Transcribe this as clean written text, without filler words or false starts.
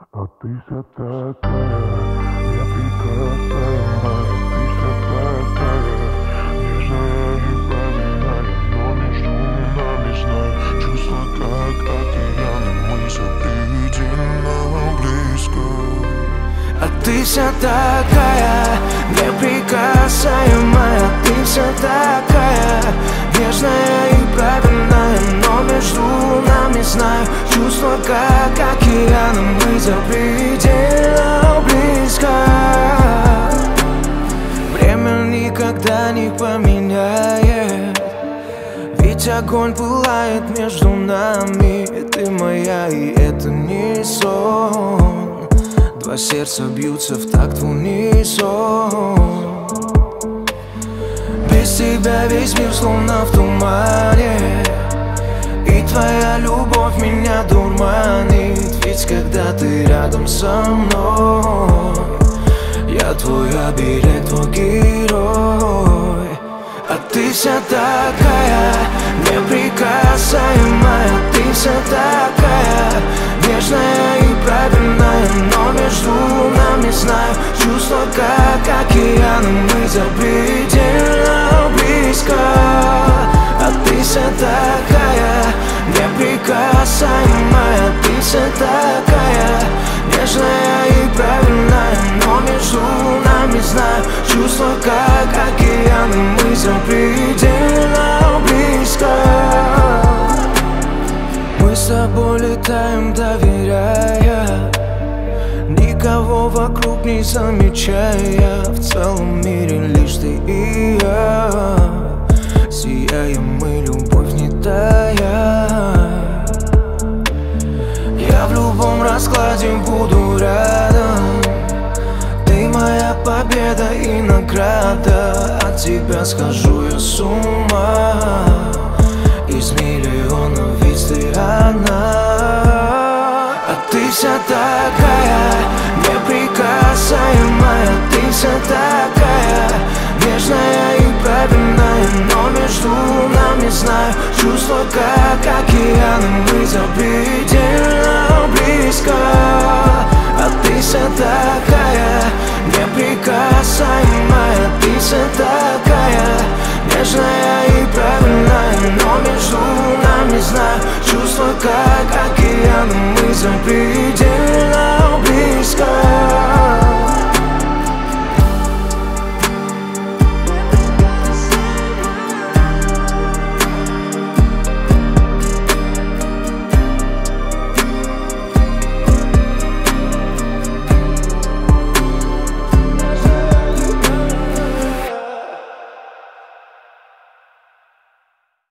А ты вся такая неприкасаемая, ты вся такая нежная и правильная, но между нами, знаю, чувства как океаны, мы запредельно близко. А ты вся такая неприкасаемая, ты вся такая нежная и правильная, но между нами, знаю, чувства как океаны, мы запредельно близко. Время никогда не поменяет, ведь огонь пылает между нами. Ты моя, и это не сон. Два сердца бьются в такт в унисон. Без тебя весь мир словно в тумане, и твоя любовь меня дурманит. Ведь когда ты рядом со мной, я твой оберег, твой герой. А ты вся такая неприкасаемая, ты вся такая нежная и правильная, но между нами, знаю, чувства как океаны, мы запредельно близко. А ты вся такая неприкасаемая, ты вся такая нежная и правильная, но между нами, знаю, чувства как океаны, мы запредельно близко. Мы с тобой летаем, доверяя, никого вокруг не замечая. В целом мире лишь ты и я, сияем мы, любовь не тая. Я в любом раскладе буду рядом, ты моя победа и награда. От тебя схожу я с ума, из миллиона ведь ты одна. А ты вся такая неприкасаемая, ты вся такая нежная и правильная, но между нами, знаю, чувства как океаны, мы запредельно близко. А ты вся такая неприкасаемая, ты вся такая нежная и правильная, но между нами, знаю, чувства как океаны, мы запредельно